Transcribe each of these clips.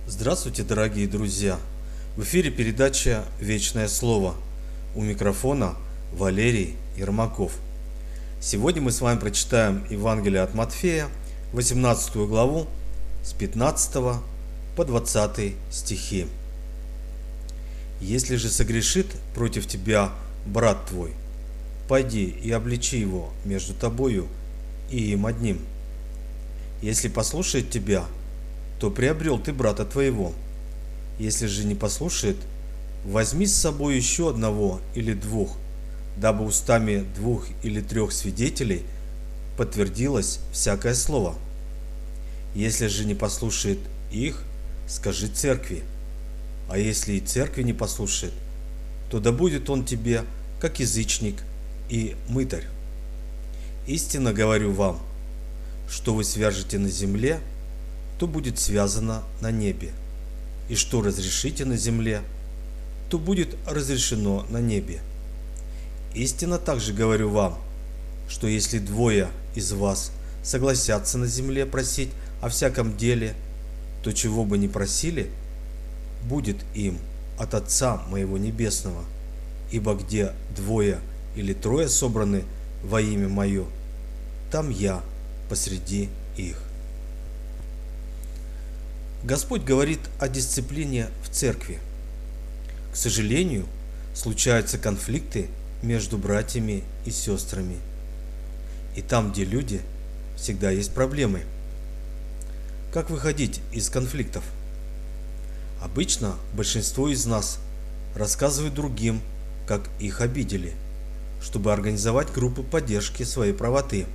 Здравствуйте, дорогие друзья! В эфире передача «Вечное Слово». У микрофона Валерий Ермаков. Сегодня мы с вами прочитаем Евангелие от Матфея, 18 главу, с 15 по 20 стихи. «Если же согрешит против тебя брат твой, пойди и обличи его между тобою и им одним. Если послушает тебя, то приобрел ты брата твоего. Если же не послушает, возьми с собой еще одного или двух, дабы устами 2 или 3 свидетелей подтвердилось всякое слово. Если же не послушает их, скажи церкви. А если и церкви не послушает, то да будет он тебе, как язычник и мытарь. Истинно говорю вам, что вы свяжете на земле, то будет связано на небе, и что разрешите на земле, то будет разрешено на небе. Истинно также говорю вам, что если 2 из вас согласятся на земле просить о всяком деле, то чего бы ни просили, будет им от Отца моего Небесного. Ибо где 2 или 3 собраны во имя Мое, там я посреди их». Господь говорит о дисциплине в церкви. К сожалению, случаются конфликты между братьями и сестрами. И там, где люди, всегда есть проблемы. Как выходить из конфликтов? Обычно большинство из нас рассказывают другим, как их обидели, чтобы организовать группы поддержки своей правоты.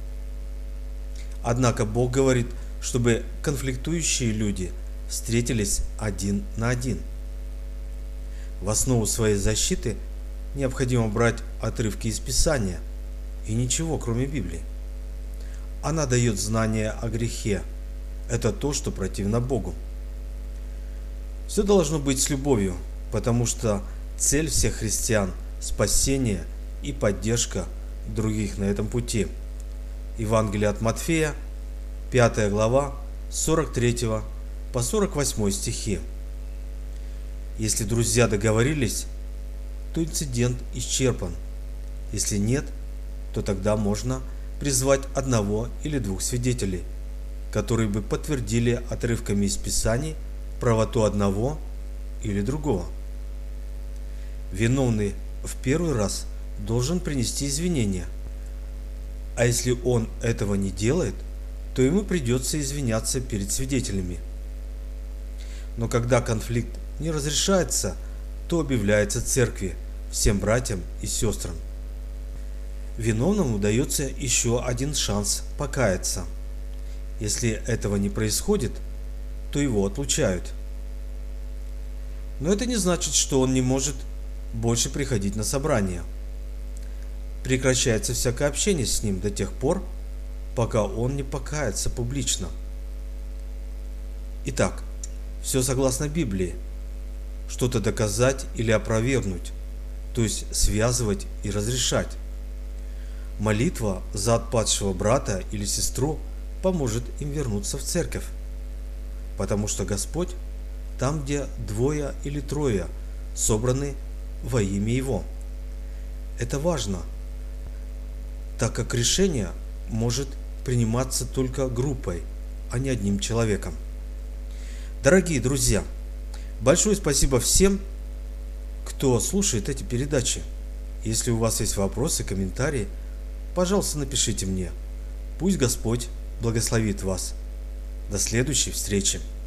Однако Бог говорит, чтобы конфликтующие люди встретились один на один. В основу своей защиты необходимо брать отрывки из Писания и ничего, кроме Библии. Она дает знание о грехе. Это то, что противно Богу. Все должно быть с любовью, потому что цель всех христиан – спасение и поддержка других на этом пути. Евангелие от Матфея, 5 глава, с 43 по 48 стихи. Если друзья договорились, то инцидент исчерпан. Если нет, то тогда можно призвать 1 или 2 свидетелей, которые бы подтвердили отрывками из Писаний правоту одного или другого. Виновный в первый раз должен принести извинения, а если он этого не делает, то ему придется извиняться перед свидетелями. Но когда конфликт не разрешается, то объявляется церкви, всем братьям и сестрам. Виновному дается еще один шанс покаяться. Если этого не происходит, то его отлучают. Но это не значит, что он не может больше приходить на собрания. Прекращается всякое общение с ним до тех пор, пока он не покается публично. Итак, все согласно Библии. Что-то доказать или опровергнуть, то есть связывать и разрешать. Молитва за отпадшего брата или сестру поможет им вернуться в церковь, потому что Господь там, где 2 или 3 собраны во имя Его. Это важно, так как решение может приниматься только группой, а не одним человеком. Дорогие друзья, большое спасибо всем, кто слушает эти передачи. Если у вас есть вопросы, комментарии, пожалуйста, напишите мне. Пусть Господь благословит вас. До следующей встречи.